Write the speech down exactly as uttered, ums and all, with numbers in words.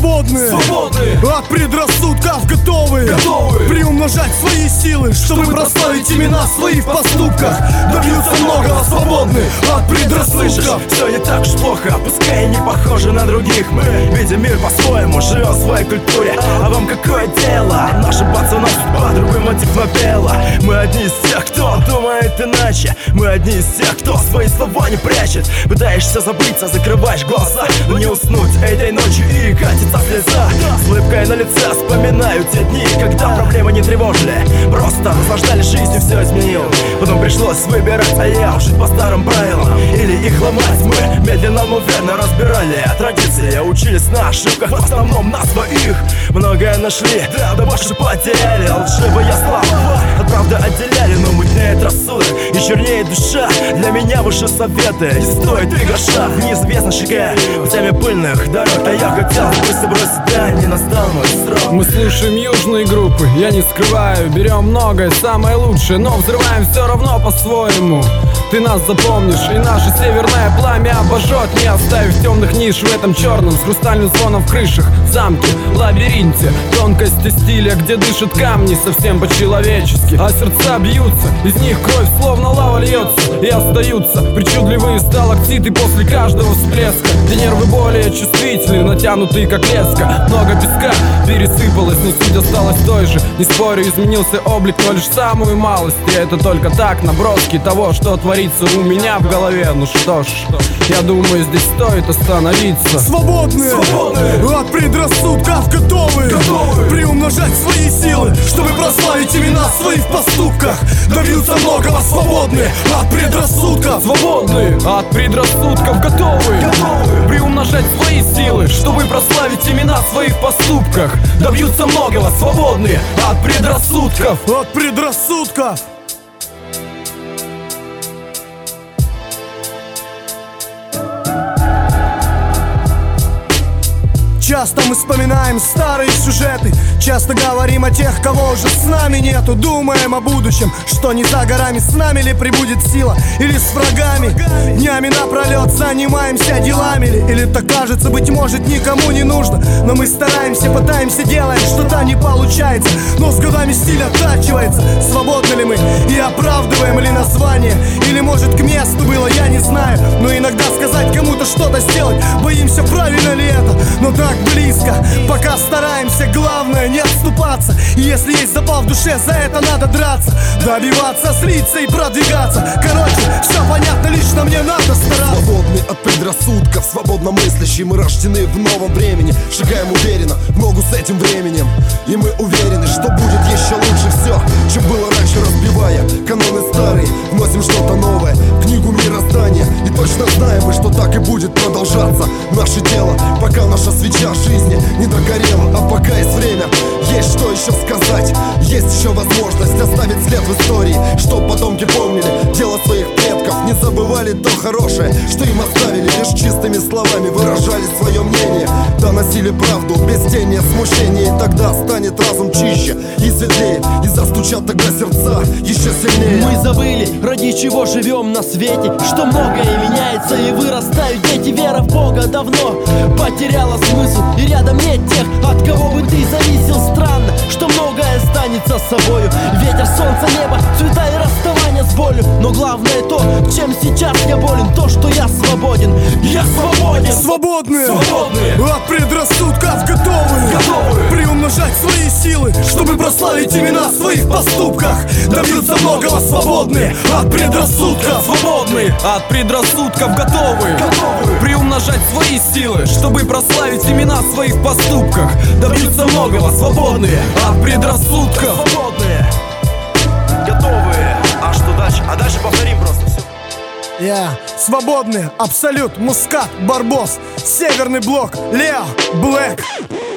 Свободные, свободные, от предрассудков готовые, готовые приумножать свои силы, чтобы прославить имена свои в поступках. Добьются многого, свободны от предрассудков. Все не так уж плохо, пускай и не похожи на других. Мы видим мир по-своему, живем в своей культуре. А вам какое дело? Нашим пацанам судьба другой мотив напела. Мы одни из тех, кто думает иначе. Мы одни из тех, кто свои слова не прячет. Пытаешься забыться, закрываешь глаза, но не уснуть этой ночью и катится слеза. С улыбкой на лице вспоминаю те дни, когда проблемы не тревожили, просто наслаждались жизнью, все изменил. Потом пришлось выбирать, а я жить по старым правилам или их ломать. Мы медленно, но верно разбирали традиции, учились на ошибках, в основном на своих. Многое нашли, да, да больше потеряли. Лживые слова от правды отделяли, но мутнеет рассудок и чернеет душа. Для меня выше советы, не стоит и гроша. Неизвестно шагая в теме пыльных дорог, а я хотел быстро бросить, да, не настал мой срок. Мы слушаем южные группы, я не скрываю. Берем многое, самое лучшее, но взрываем все равно по-своему. Ты нас запомнишь, и наше северное пламя обожжет, не оставив темных ниш в этом черном, с хрустальным звоном в крышах, в замке, лабиринте, тонкости стиля, где дышат камни совсем по-человечески, а сердца бьются, из них кровь словно лава льется, и остаются причудливые сталактиты после каждого всплеска, где нервы более чувствительны, натянутые как леска. Много песка пересыпалось, но суть осталась той же. Не спорю, изменился облик, но лишь самую малость, и это только так, наброски того, что творится у меня в голове. Ну что ж, я думаю, здесь стоит остановиться. Свободные, свободные, от предрассудков готовые, готовые приумножать свои силы, чтобы прославить имена свои в поступках. Добьются многого, свободные от предрассудков. Свободные, от предрассудков готовые, готовые приумножать свои силы, чтобы прославить имена свои в поступках. Добьются многого, свободные от предрассудков. От предрассудков. Часто мы вспоминаем старые сюжеты, часто говорим о тех, кого уже с нами нету. Думаем о будущем, что не за горами, с нами ли прибудет сила или с врагами. Днями напролет занимаемся делами ли, или так кажется, быть может, никому не нужно. Но мы стараемся, пытаемся, делаем, что-то не получается, но с годами стиль оттачивается. Свободны ли мы и оправдываем ли название, или может к месту было, я не знаю. Но иногда сказать кому-то что-то сделать, боимся, правильно ли это, но так близко, пока стараемся, главное не отступаться. И если есть запал в душе, за это надо драться, добиваться, слиться и продвигаться. Короче, все понятно, лично мне надо стараться. Свободны от предрассудков, свободно мыслящие. Мы рождены в новом времени, шагаем уверенно в ногу с этим временем. И мы уверены, что будет еще лучше все, чем было раньше, разбивая каноны старые. Вносим что-то новое в книгу мироздания, и точно знаем мы, что так и будет продолжаться наше дело, пока наша свеча жизни не догорела. А пока есть время, есть что еще сказать, есть еще возможность оставить след в истории, чтоб потомки помнили дело своих предков, не забывали то хорошее, что им оставили, лишь чистыми словами выражали свое мнение, доносили правду без тени смущения. И тогда станет разум чище и светлее, и застучат тогда сердца еще сильнее. Мы забыли, ради чего живем на свете, что многое меняется и вырастают дети. Вера в Бога давно потеряла смысл, и рядом нет тех, от кого бы ты зависел. Странно, что многое останется с собою. Ветер, солнце, небо, цвета и расставание с болью. Но главное то, чем сейчас я болен, то, что я свободен. Я свободен. Свободные, свободные, от предрассудков готовые, готовые приумножать свои силы, чтобы прославить имена свои в поступках. Добьются многого, свободные от предрассудков. Свободные от предрассудков готовые, готовые приумножать свои силы, чтобы прославить имена своих в поступках. Добьются многого, свободные от предрассудков. Свободные, готовые. А что дальше? А дальше повторим просто все. Я yeah. Свободные, Абсолют, Мускат, Барбос, Северный блок, Лео, Блэк.